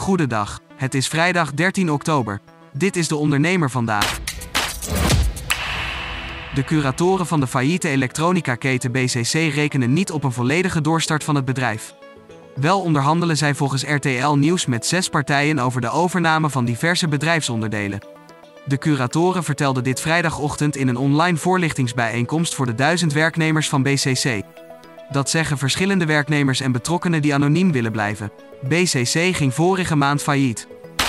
Goedendag, het is vrijdag 13 oktober. Dit is de ondernemer vandaag. De curatoren van de failliete elektronica-keten BCC rekenen niet op een volledige doorstart van het bedrijf. Wel onderhandelen zij volgens RTL Nieuws met 6 partijen over de overname van diverse bedrijfsonderdelen. De curatoren vertelden dit vrijdagochtend in een online voorlichtingsbijeenkomst voor de 1000 werknemers van BCC. Dat zeggen verschillende werknemers en betrokkenen die anoniem willen blijven. BCC ging vorige maand failliet.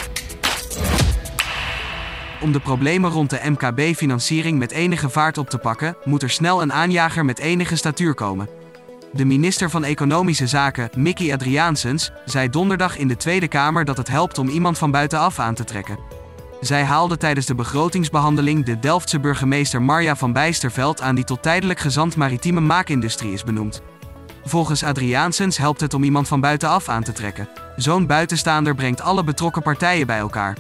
Om de problemen rond de MKB-financiering met enige vaart op te pakken, moet er snel een aanjager met enige statuur komen. De minister van Economische Zaken, Mickey Adriaansens, zei donderdag in de Tweede Kamer dat het helpt om iemand van buitenaf aan te trekken. Zij haalde tijdens de begrotingsbehandeling de Delftse burgemeester Marja van Bijsterveld aan die tot tijdelijk gezant maritieme maakindustrie is benoemd. Volgens Adriaansens helpt het om iemand van buitenaf aan te trekken. Zo'n buitenstaander brengt alle betrokken partijen bij elkaar.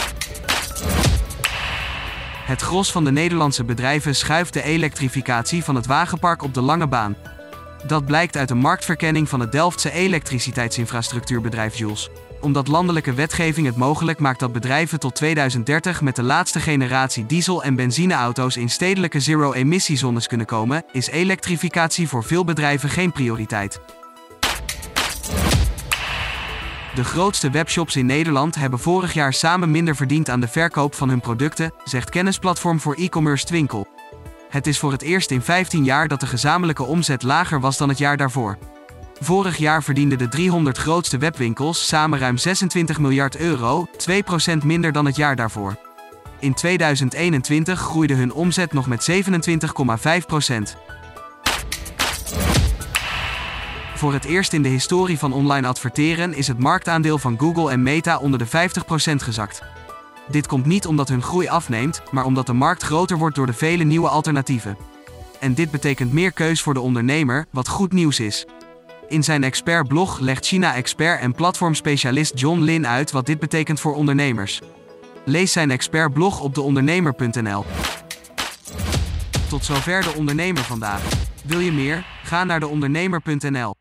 Het gros van de Nederlandse bedrijven schuift de elektrificatie van het wagenpark op de lange baan. Dat blijkt uit een marktverkenning van het Delftse elektriciteitsinfrastructuurbedrijf Joulz. Omdat landelijke wetgeving het mogelijk maakt dat bedrijven tot 2030 met de laatste generatie diesel- en benzineauto's in stedelijke zero-emissiezones kunnen komen, is elektrificatie voor veel bedrijven geen prioriteit. De grootste webshops in Nederland hebben vorig jaar samen minder verdiend aan de verkoop van hun producten, zegt kennisplatform voor e-commerce Twinkel. Het is voor het eerst in 15 jaar dat de gezamenlijke omzet lager was dan het jaar daarvoor. Vorig jaar verdienden de 300 grootste webwinkels samen ruim 26 miljard euro, 2% minder dan het jaar daarvoor. In 2021 groeide hun omzet nog met 27,5%. Voor het eerst in de historie van online adverteren is het marktaandeel van Google en Meta onder de 50% gezakt. Dit komt niet omdat hun groei afneemt, maar omdat de markt groter wordt door de vele nieuwe alternatieven. En dit betekent meer keus voor de ondernemer, wat goed nieuws is. In zijn expertblog legt China-expert en platformspecialist John Lin uit wat dit betekent voor ondernemers. Lees zijn expertblog op deondernemer.nl. Tot zover de ondernemer vandaag. Wil je meer? Ga naar deondernemer.nl.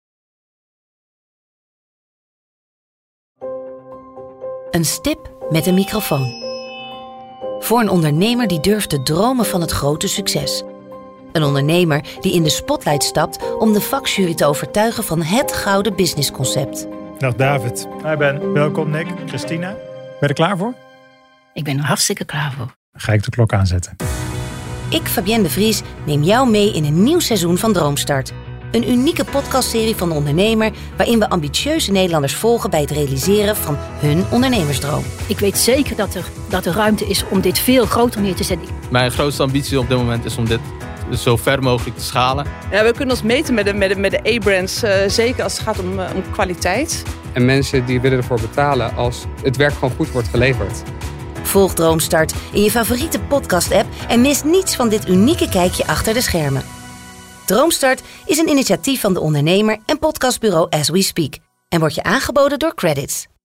Een stip met een microfoon. Voor een ondernemer die durft te dromen van het grote succes. Een ondernemer die in de spotlight stapt om de vakjury te overtuigen van het gouden businessconcept. Dag David. Hi Ben. Welkom Nick. Christina. Ben je er klaar voor? Ik ben er hartstikke klaar voor. Dan ga ik de klok aanzetten. Ik, Fabienne de Vries, neem jou mee in een nieuw seizoen van Droomstart. Een unieke podcastserie van de ondernemer waarin we ambitieuze Nederlanders volgen bij het realiseren van hun ondernemersdroom. Ik weet zeker dat er ruimte is om dit veel groter neer te zetten. Mijn grootste ambitie op dit moment is om dit zo ver mogelijk te schalen. Ja, we kunnen ons meten met de A-brands, zeker als het gaat om kwaliteit. En mensen die willen ervoor betalen als het werk gewoon goed wordt geleverd. Volg Droomstart in je favoriete podcast-app en mis niets van dit unieke kijkje achter de schermen. Droomstart is een initiatief van de ondernemer en podcastbureau As We Speak en wordt je aangeboden door Credits.